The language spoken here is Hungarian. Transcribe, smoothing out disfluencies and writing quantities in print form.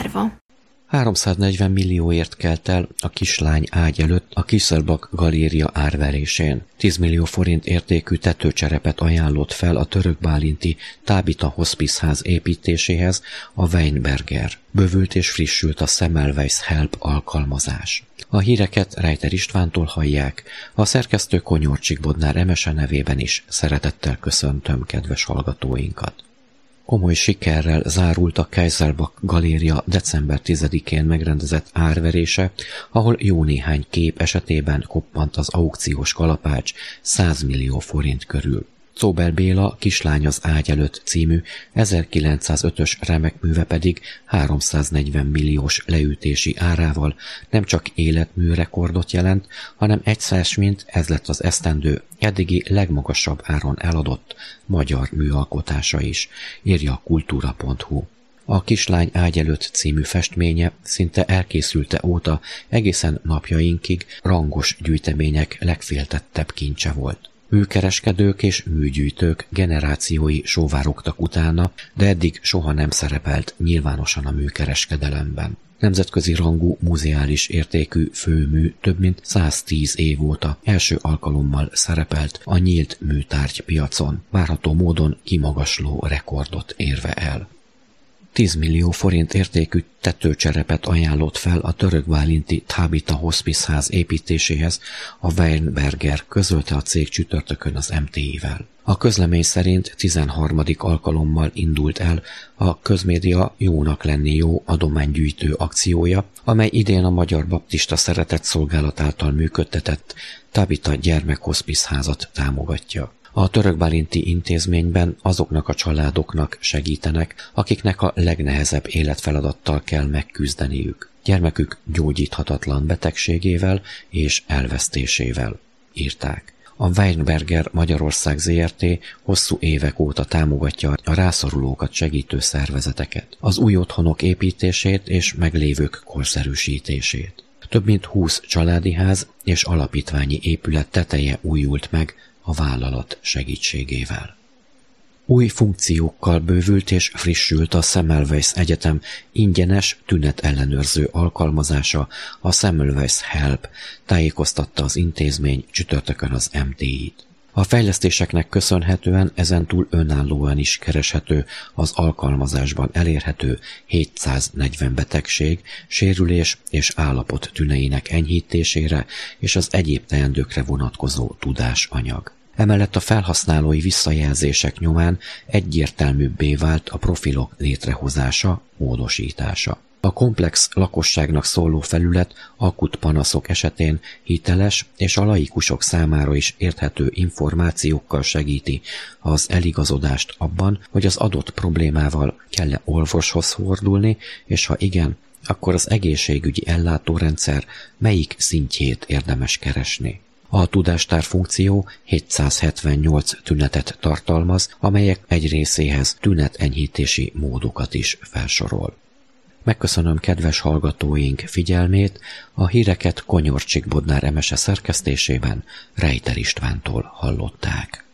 írva. 340 millióért kelt el a kislány ágy előtt a Kiszelbach galéria árverésén. 10 millió forint értékű tetőcserepet ajánlott fel a törökbálinti Tábita hospice-ház építéséhez a Weinberger. Bővült és frissült a Semmelweis Help alkalmazás. A híreket Reiter Istvántól hallják, a szerkesztő Konyorcsik Bodnár Emese nevében is szeretettel köszöntöm kedves hallgatóinkat. Komoly sikerrel zárult a Kaiserbach galéria december 10-én megrendezett árverése, ahol jó néhány kép esetében koppant az aukciós kalapács 100 millió forint körül. Czóber Béla Kislány az ágy előtt című 1905-ös remekműve pedig 340 milliós leütési árával nem csak életműrekordot jelent, hanem mint ez lett az esztendő eddigi legmagasabb áron eladott magyar műalkotása is, írja a kultúra.hu. A Kislány ágy előtt című festménye szinte elkészülte óta egészen napjainkig rangos gyűjtemények legféltettebb kincse volt. Műkereskedők és műgyűjtők generációi sóvárogtak utána, de eddig soha nem szerepelt nyilvánosan a műkereskedelemben. Nemzetközi rangú muzeális értékű főmű több mint 110 év óta első alkalommal szerepelt a nyílt műtárgy piacon, várható módon kimagasló rekordot érve el. 10 millió forint értékű tetőcserepet ajánlott fel a törökbálinti Tábita hospice-ház építéséhez a Weinberger, közölte a cég csütörtökön az MTI-vel. A közlemény szerint 13. alkalommal indult el a Közmédia Jónak lenni jó adománygyűjtő akciója, amely idén a Magyar Baptista Szeretetszolgálat által működtetett Tábita gyermekhospice-házat támogatja. A törökbálinti intézményben azoknak a családoknak segítenek, akiknek a legnehezebb életfeladattal kell megküzdeniük. Gyermekük gyógyíthatatlan betegségével és elvesztésével, írták. A Weinberger Magyarország Zrt. Hosszú évek óta támogatja a rászorulókat segítő szervezeteket, az új otthonok építését és meglévők korszerűsítését. Több mint 20 családi ház és alapítványi épület teteje újult meg a vállalat segítségével. Új funkciókkal bővült és frissült a Semmelweis Egyetem ingyenes tünetellenőrző alkalmazása, a Semmelweis Help, tájékoztatta az intézmény csütörtökön az MTI-t. A fejlesztéseknek köszönhetően ezentúl önállóan is kereshető az alkalmazásban elérhető 740 betegség, sérülés és állapot tüneinek enyhítésére és az egyéb teendőkre vonatkozó tudásanyag. Emellett a felhasználói visszajelzések nyomán egyértelműbbé vált a profilok létrehozása, módosítása. A komplex lakosságnak szóló felület akut panaszok esetén hiteles és a laikusok számára is érthető információkkal segíti az eligazodást abban, hogy az adott problémával kell-e orvoshoz fordulni, és ha igen, akkor az egészségügyi ellátórendszer melyik szintjét érdemes keresni. A tudástár funkció 778 tünetet tartalmaz, amelyek egy részéhez tünetenyhítési módokat is felsorol. Megköszönöm kedves hallgatóink figyelmét, a híreket Konyorcsik Bodnár Emese szerkesztésében Reiter Istvántól hallották.